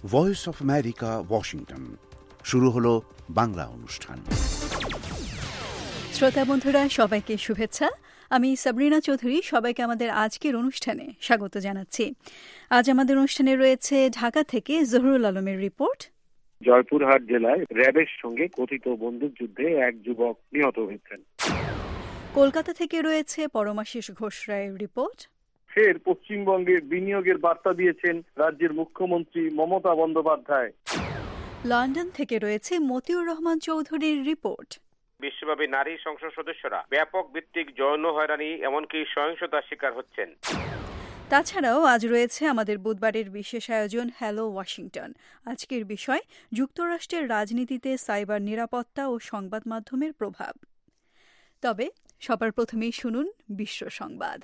Voice of America, Washington. শুরু হলো বাংলা অনুষ্ঠান। শ্রোতা বন্ধুরা, সবাইকে শুভেচ্ছা। আমি সাবরিনা চৌধুরী সবাইকে আমাদের আজকের অনুষ্ঠানে স্বাগত জানাচ্ছি। আজ আমাদের অনুষ্ঠানে রয়েছে ঢাকা থেকে জহুরুল আলমের রিপোর্ট। জয়পুরহাট জেলায় র্যাবের সঙ্গে কথিত বন্দুকযুদ্ধে এক যুবক নিহত হয়েছেন। কলকাতা থেকে রয়েছে পরমাশিস ঘোষ রায়ের রিপোর্ট। ফের পশ্চিমবঙ্গে বিনিয়োগের বার্তা দিয়েছেন রাজ্যের মুখ্যমন্ত্রী মমতা বন্দ্যোপাধ্যায়। লন্ডন থেকে রয়েছে মতিউর রহমান চৌধুরীর রিপোর্ট। বিশ্বব্যাপী নারী সংসদ সদস্যরা ব্যাপক ভিত্তিক যৌন হয়রানি এমনকি সহিংসতার শিকার হচ্ছেন। তাছাড়াও আজ রয়েছে আমাদের বুধবারের বিশেষ আয়োজন হ্যালো ওয়াশিংটন। আজকের বিষয় যুক্তরাষ্ট্রের রাজনীতিতে সাইবার নিরাপত্তা ও সংবাদ মাধ্যমের প্রভাব। তবে সবার প্রথমেই শুনুন বিশ্ব সংবাদ।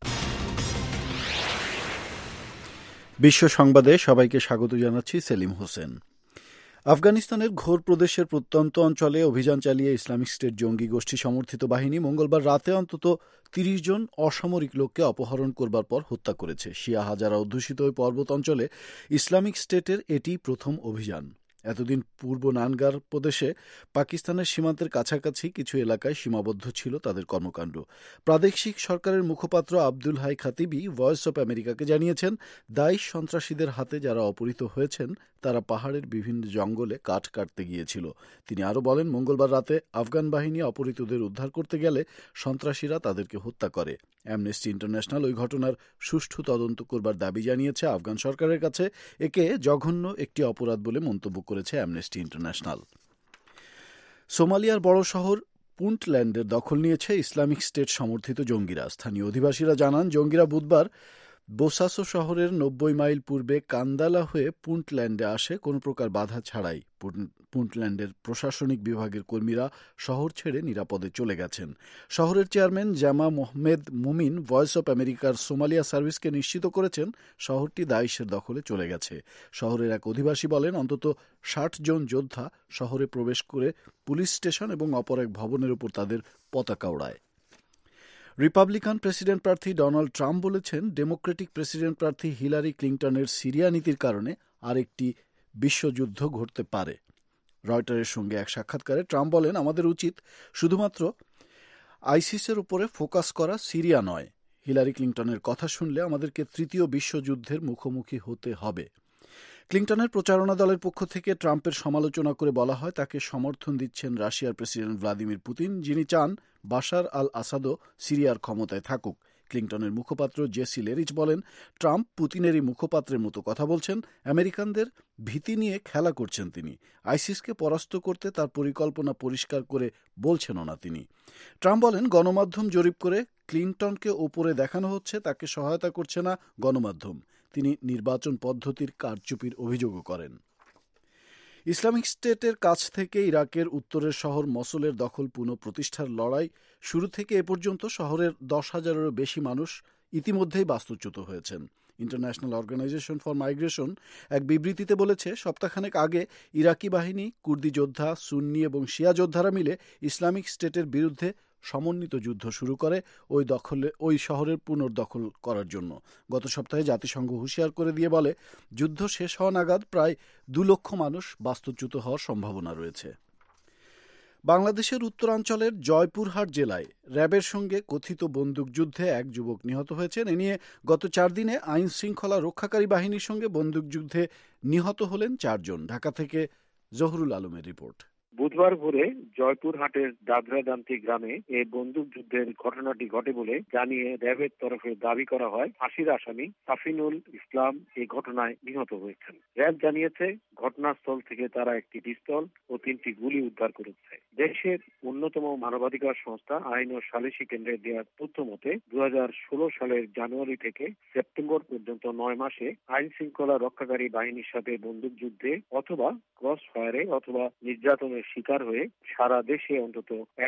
বিশ্ব সংবাদে সবাইকে স্বাগত জানাচ্ছি সেলিম হোসেন। আফগানিস্তানের ঘোর প্রদেশের প্রত্যন্ত অঞ্চলে অভিযান চালিয়ে ইসলামিক স্টেট জঙ্গি গোষ্ঠী সমর্থিত বাহিনী মঙ্গলবার রাতে অন্তত ৩০ জন অসামরিক লোককে অপহরণ করবার পর হত্যা করেছে। শিয়া হাজারা অধ্যুষিত ওই পর্বত অঞ্চলে ইসলামিক স্টেটের এটি প্রথম অভিযান। এতদিন পূর্ব নানগার প্রদেশে পাকিস্তানের সীমান্তের কাছাকাছি কিছু এলাকায় সীমাবদ্ধ ছিল তাদের কর্মকাণ্ড। প্রাদেশিক সরকারের মুখপাত্র আব্দুল হাই খাতিবি ভয়েস অব আমেরিকাকে জানিয়েছেন, দাইশ সন্ত্রাসীদের হাতে যারা অপহৃত হয়েছেন তারা পাহাড়ের বিভিন্ন জঙ্গলে কাঠ কাটতে গিয়েছিল। তিনি আরও বলেন, মঙ্গলবার রাতে আফগান বাহিনী অপহৃতদের উদ্ধার করতে গেলে সন্ত্রাসীরা তাদেরকে হত্যা করে। অ্যামনেস্টি ইন্টারন্যাশনাল ওই ঘটনার সুষ্ঠু তদন্ত করবার দাবি জানিয়েছে আফগান সরকারের কাছে। একে জঘন্য একটি অপরাধ বলে মন্তব্য করেছে অ্যামনেস্টি ইন্টারন্যাশনাল। সোমালিয়ার বড় শহর পুন্টল্যান্ডের দখল নিয়েছে ইসলামিক স্টেট সমর্থিত জঙ্গিরা। স্থানীয় অধিবাসীরা জানান, জঙ্গিরা বুধবার বোসাসো শহরের ৯০ মাইল পূর্বে কান্দালা হয়ে পুন্টল্যান্ডে আসে কোনো প্রকার বাধা ছাড়াই। পুন্টল্যান্ডের প্রশাসনিক বিভাগের কর্মীরা শহর ছেড়ে নিরাপদে চলে গেছেন। শহরের chairman Jama Mohamed Mumin Voice of আমেরিকার সোমালিয়া সার্ভিসকে নিশ্চিত করেছেন শহরটি দাইশের দখলে চলে গেছে। শহরের এক অধিবাসী বলেন, অন্তত ৬০ জন যোদ্ধা শহরে প্রবেশ করে পুলিশ স্টেশন এবং অপর এক ভবনের উপর তাদের পতাকা ওড়ায়। রিপাবলিকান প্রেসিডেন্ট প্রার্থী ডোনাল্ড ট্রাম্প বলেছেন, ডেমোক্রেটিক প্রেসিডেন্ট প্রার্থী হিলারি ক্লিন্টনের সিরিয়া নীতির কারণে আরেকটি বিশ্বযুদ্ধ ঘটতে পারে। রয়টারের সঙ্গে এক সাক্ষাৎকারে ট্রাম্প বলেন, আমাদের উচিত শুধুমাত্র আইসিসের উপরে ফোকাস করা, সিরিয়া নয়। হিলারি ক্লিন্টনের কথা শুনলে আমাদেরকে তৃতীয় বিশ্বযুদ্ধের মুখোমুখি হতে হবে। ক্লিন্টনের প্রচারণা দলের পক্ষ থেকে ট্রাম্পের সমালোচনা করে বলা হয়, তাকে সমর্থন দিচ্ছেন রাশিয়ার প্রেসিডেন্ট ভ্লাদিমির পুতিন, যিনি চান বাশার আল আসাদও সিরিয়ার ক্ষমতায় থাকুক। ক্লিন্টনের মুখপাত্র জেসি লেরিচ বলেন, ট্রাম্প পুতিনেরই মুখপাত্রের মতো কথা বলছেন, আমেরিকানদের ভীতি নিয়ে খেলা করছেন তিনি। আইসিসকে পরাস্ত করতে তার পরিকল্পনা পরিষ্কার করে বলছেনও না তিনি। ট্রাম্প বলেন, গণমাধ্যম জরিপ করে ক্লিন্টনকে ওপরে দেখানো হচ্ছে, তাকে সহায়তা করছে না গণমাধ্যম। তিনি নির্বাচন পদ্ধতির কারচুপির অভিযোগও করেন। ইসলামিক স্টেটের কাছ থেকে ইরাকের উত্তরের শহর মসুলের দখল পুনঃপ্রতিষ্ঠার লড়াই শুরু থেকে এ পর্যন্ত শহরের ১০,০০০-এরও বেশি মানুষ ইতিমধ্যেই বাস্তুচ্যুত হয়েছেন। ইন্টারন্যাশনাল অর্গানাইজেশন ফর মাইগ্রেশন এক বিবৃতিতে বলেছে, সপ্তাহখানেক আগে ইরাকি বাহিনী, কুর্দি যোদ্ধা, সুন্নি এবং শিয়া যোদ্ধারা মিলে ইসলামিক স্টেটের বিরুদ্ধে সমন্বিত যুদ্ধ শুরু করে ওই শহরের পুনর্দখল করার জন্য। গত সপ্তাহে জাতিসংঘ হুঁশিয়ার করে দিয়ে বলে, যুদ্ধ শেষ হওয়া নাগাদ প্রায় ২ লক্ষ মানুষ বাস্তুচ্যুত হওয়ার সম্ভাবনা রয়েছে। বাংলাদেশের উত্তরাঞ্চলের জয়পুরহাট জেলায় র্যাবের সঙ্গে কথিত বন্দুকযুদ্ধে এক যুবক নিহত হয়েছেন। এ নিয়ে গত ৪ দিনে আইন শৃঙ্খলা রক্ষাকারী বাহিনীর সঙ্গে বন্দুকযুদ্ধে নিহত হলেন ৪ জন। ঢাকা থেকে জহুরুল আলমের রিপোর্ট। বুধবার ভোরে জয়পুরহাটের দাদরাদান্তি গ্রামে এই বন্দুকযুদ্ধের ঘটনাটি ঘটে বলে জানিয়ে র্যাবের তরফে দাবি করা হয়, ফাঁসির আসামি সাফিনুল ইসলাম এই ঘটনায় নিহত হয়েছেন। র্যাব জানিয়েছে, ঘটনাস্থল থেকে তারা একটি পিস্তল ও ৩টি গুলি উদ্ধার করেছে। দেশের অন্যতম মানবাধিকার সংস্থা আইন ও সালিসি কেন্দ্রের দেওয়া তথ্য মতে ২০১৬ সালের জানুয়ারি থেকে সেপ্টেম্বর পর্যন্ত ৯ মাসে আইন শৃঙ্খলা রক্ষাকারী বাহিনীর সাথে বন্দুকযুদ্ধে অথবা ক্রস ফায়ারে অথবা নির্যাতনের শিকার হয়ে সারা দেশে অন্তত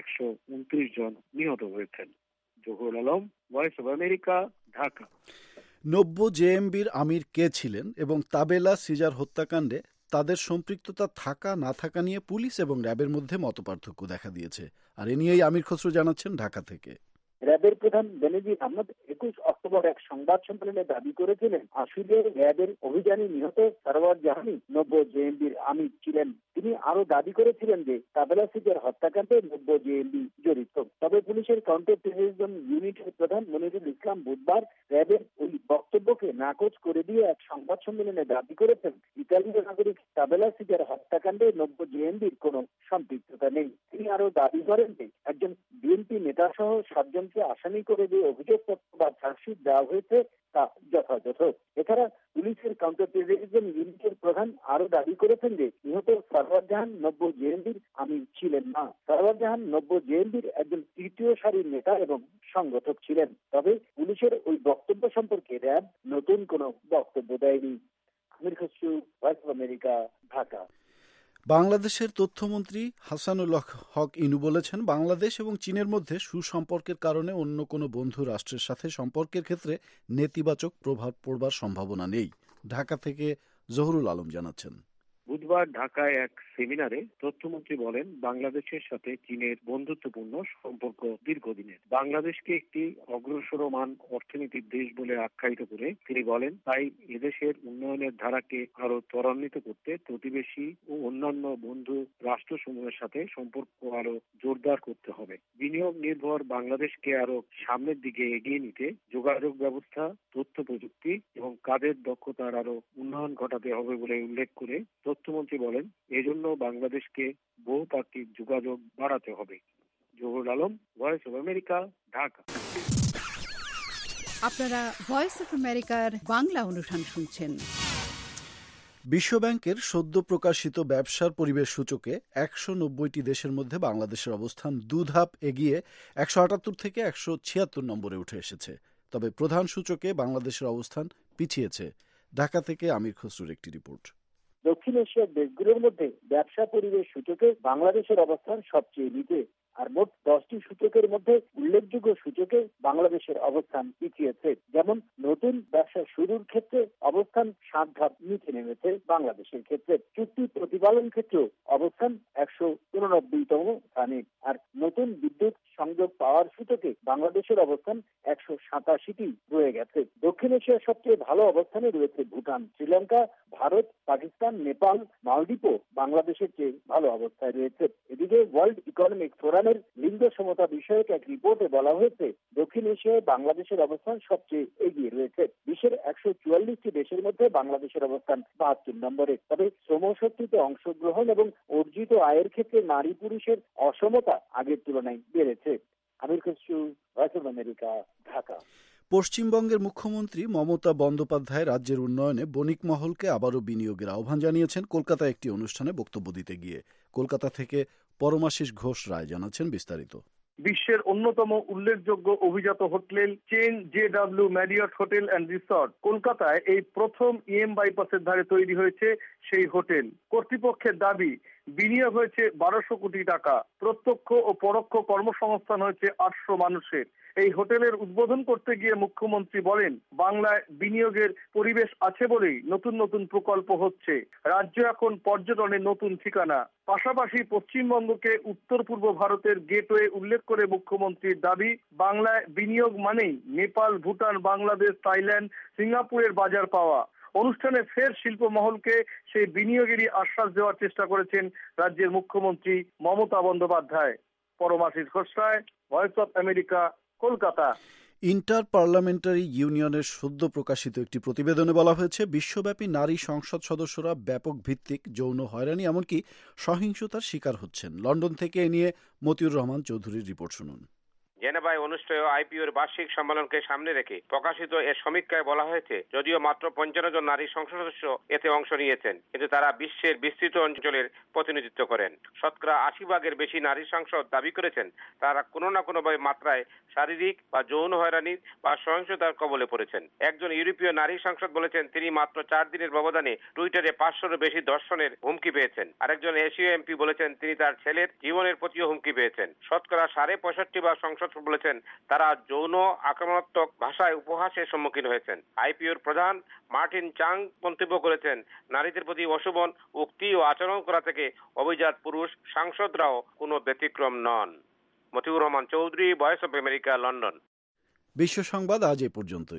১২৯ জন নিহত হয়েছেন। Zahurul Alam, Voice of America, Dhaka. নব্য জেএমবির আমির কে ছিলেন এবং তাবেলা সিজার হত্যাকাণ্ডে তাদের সম্পৃক্ততা থাকা না থাকা নিয়ে পুলিশ এবং র্যাবের মধ্যে মতপার্থক্য দেখা দিয়েছে। আর এ নিয়েই আমির খসরু জানাচ্ছেন ঢাকা থেকে। র্যাবের প্রধান বেনজির আহমদ 21 অক্টোবর এক সংবাদ সম্মেলনে দাবি করেছিলেন আসলে র্যাবের অভিযানে নিহত সরওয়ার জাহানি 90 জেএমবির আমির ছিলেন। তিনি আরো দাবি করেছিলেন যে তাবেলাসিকের হত্যাকাণ্ডে 90 জেএমবি জড়িত। তবে পুলিশের কাউন্টার টেররিজম ইউনিটের প্রধান মনিরুল ইসলাম বুধবার র্যাবের ওই বক্তব্যকে নাকচ করে দিয়ে এক সংবাদ সম্মেলনে দাবি করেছেন ইতালীয় নাগরিক তাবেলাসিকের হত্যাকাণ্ডে 90 জেএমবির কোনো সম্পৃক্ততা নেই। তিনি আরো দাবি করেন যে একজন বিএনপি নেতা সহ 7 জনকে আসামি করে যে অভিযোগপত্র বা চার্জশিট দেওয়া হয়েছে তা যথাযথ। এছাড়া পুলিশের কাউন্টার টেররিজম ইউনিটের প্রধান আরো দাবি করেছেন যে নিহত সরওয়ার জাহান 90 জেএমবির আমির ছিলেন না। সরওয়ার জাহান 90 জেএমবির একজন তৃতীয় সারির নেতা এবং সংগঠক ছিলেন। তবে পুলিশের ওই বক্তব্য সম্পর্কে র্যাব নতুন কোনো বক্তব্য দেয়নি। Amir Khasru, Voice of America, Dhaka. বাংলাদেশের তথ্যমন্ত্রী হাসানুল হক ইনু বলেছেন, বাংলাদেশ এবং চীনের মধ্যে সুসম্পর্কের কারণে অন্য কোনো বন্ধু রাষ্ট্রের সাথে সম্পর্কের ক্ষেত্রে নেতিবাচক প্রভাব পড়বার সম্ভাবনা নেই। ঢাকা থেকে জহুরুল আলম জানাচ্ছেন। বুধবার ঢাকায় এক সেমিনারে তথ্যমন্ত্রী বলেন, বাংলাদেশের সাথে চীনের বন্ধুত্বপূর্ণ সম্পর্ক দীর্ঘদিনের। বাংলাদেশকে একটি অগ্রসরমান অর্থনীতির দেশ বলে আখ্যায়িত করে তিনি বলেন, তাই এদেশের উন্নয়নের ধারাকে আরো ত্বরান্বিত করতে প্রতিবেশী ও অন্যান্য বন্ধু রাষ্ট্রসমূহের সাথে সম্পর্ক আরো জোরদার করতে হবে। বিনিয়োগ নির্ভর বাংলাদেশকে আরো সামনের দিকে এগিয়ে নিতে যোগাযোগ ব্যবস্থা, তথ্য প্রযুক্তি এবং কাজের দক্ষতার আরো উন্নয়ন ঘটাতে হবে বলে উল্লেখ করে তথ্যমন্ত্রী বলেন, এজন্য বাংলাদেশকে বহুপাক্ষিক যোগাযোগ বাড়াতে হবে। Zahurul Alam, Voice of America, Dhaka. আপনারা ভয়েস অব আমেরিকার বাংলা অনুষ্ঠান শুনছেন। বিশ্বব্যাংকের সদ্য প্রকাশিত ব্যবসার পরিবেশ সূচকে 190টি দেশের মধ্যে বাংলাদেশের অবস্থান দুধাপ এগিয়ে 178 থেকে 176 নম্বরে উঠে এসেছে। তবে প্রধান সূচকে বাংলাদেশের অবস্থান পিছিয়েছে। ঢাকা থেকে আমির খসরুর একটি রিপোর্ট। দক্ষিণ এশিয়ার দেশগুলোর মধ্যে ব্যবসা পরিবেশ সূচকে বাংলাদেশের অবস্থান সবচেয়ে নিচে। আর মোট 10টি সূচকের মধ্যে উল্লেখযোগ্য সূচকে বাংলাদেশের অবস্থান পিছিয়েছে। যেমন নতুন ব্যবসা শুরুর ক্ষেত্রে অবস্থান 7 ধাপ নিচে নেমেছে বাংলাদেশের ক্ষেত্রে। চুক্তি প্রতিপালন ক্ষেত্রেও অবস্থান 189তম স্থানে। আর নতুন বিদ্যুৎ সংযোগ পাওয়ার সূচকে বাংলাদেশের অবস্থান 187টি রয়ে গেছে। দক্ষিণ এশিয়ার সবচেয়ে ভালো অবস্থানে রয়েছে ভুটান, শ্রীলঙ্কা, ভারত, পাকিস্তান, নেপাল, মালদ্বীপও বাংলাদেশের চেয়ে ভালো অবস্থায় রয়েছে। এদিকে ওয়ার্ল্ড ইকোনমিক ফোরামের লিঙ্গ সমতা বিষয়ক এক রিপোর্টে বলা হয়েছে, দক্ষিণ এশিয়ায় বাংলাদেশের অবস্থান সবচেয়ে এগিয়ে রয়েছে। বিশ্বের 144টি দেশের মধ্যে বাংলাদেশের অবস্থান 72 নম্বরে। তবে শ্রমশক্তিতে অংশগ্রহণ এবং অর্জিত আয়ের ক্ষেত্রে নারী পুরুষের অসমতা আগের তুলনায় বেড়েছে। Amir Khasru, Voice of America, Dhaka. পশ্চিমবঙ্গের মুখ্যমন্ত্রী মমতা বন্দ্যোপাধ্যায় রাজ্যের উন্নয়নে বণিক মহলকে আবারও বিনিয়োগের আহ্বান জানিয়েছেন কলকাতায় একটি অনুষ্ঠানে বক্তব্য দিতে গিয়ে। কলকাতা থেকে পরমাশিস ঘোষ রায় জানাচ্ছেন বিস্তারিত। বিশ্বের অন্যতম উল্লেখযোগ্য অভিজাত hotel chain JW Marriott hotel and resort কলকাতায় এই প্রথম EM বাইপাসের ধারে তৈরি হয়েছে সেই হোটেল। কর্তৃপক্ষের দাবি, বিনিয়োগ হয়েছে 1200 কোটি টাকা, প্রত্যক্ষ ও পরোক্ষ কর্মসংস্থান হয়েছে 800 মানুষের। এই হোটেলের উদ্বোধন করতে গিয়ে মুখ্যমন্ত্রী বলেন, বাংলায় বিনিয়োগের পরিবেশ আছে বলেই নতুন নতুন প্রকল্প হচ্ছে। রাজ্য এখন পর্যটনের নতুন ঠিকানা। পাশাপাশি পশ্চিমবঙ্গকে উত্তর পূর্ব ভারতের গেটওয়ে উল্লেখ করে মুখ্যমন্ত্রীর দাবি, বাংলায় বিনিয়োগ মানেই নেপাল, ভুটান, বাংলাদেশ, থাইল্যান্ড, সিঙ্গাপুরের বাজার পাওয়া। অনুষ্ঠানে ফের শিল্প মহলকে সেই বিনিয়োগেরই আশ্বাস দেওয়ার চেষ্টা করেছেন রাজ্যের মুখ্যমন্ত্রী Mamata Bandyopadhyay. Paramashis Ghosh Roy, Voice of America, Kolkata. Inter parliamentary ইউনিয়নের সদ্য প্রকাশিত একটি প্রতিবেদনে বলা হয়েছে, বিশ্বব্যাপী নারী সংসদ সদস্যরা ব্যাপক ভিত্তিক যৌন হয়রানি এমনকি সহিংসতার শিকার হচ্ছেন। লন্ডন থেকে এ নিয়ে মতিউর রহমান চৌধুরীর রিপোর্ট শুনুন। জেনেভায় অনুষ্ঠেয় IPOর বার্ষিক সম্মেলনকে সামনে রেখে প্রকাশিত এ সমীক্ষায় বলা হয়েছে, যদিও মাত্র 55 জন নারী সংসদ সদস্য এতে অংশ নিয়েছেন, কিন্তু তারা বিশ্বের বিস্তৃত অঞ্চলের প্রতিনিধিত্ব করেন। শতকরা 80% বেশি নারী সংসদ দাবি করেছেন তারা কোনো না কোনো মাত্রায় শারীরিক বা যৌন হয়রানি বা সহিংসতার কবলে পড়েছেন। একজন ইউরোপীয় নারী সংসদ বলেছেন তিনি মাত্র 4 দিনের ব্যবধানে টুইটারে 500-এরও বেশি ধর্ষণের হুমকি পেয়েছেন। আরেকজন এশীয় MP বলেছেন তিনি তার ছেলের জীবনের প্রতিও হুমকি পেয়েছেন। শতকরা 65% সংসদ বলেছেন তারা যৌন আক্রমণাত্মক ভাষায় উপহাসের সম্মুখীন হয়েছেন। IPOর প্রধান মার্টিন চাং মন্তব্য করেছেন, নারীদের প্রতি অশোভন উক্তি ও আচরণ করা থেকে অভিজাত পুরুষ সাংসদরাও কোনো ব্যতিক্রম নন। Motiur Rahman Chowdhury, Voice of America, London. বিশ্ব সংবাদ আজ এ পর্যন্তই।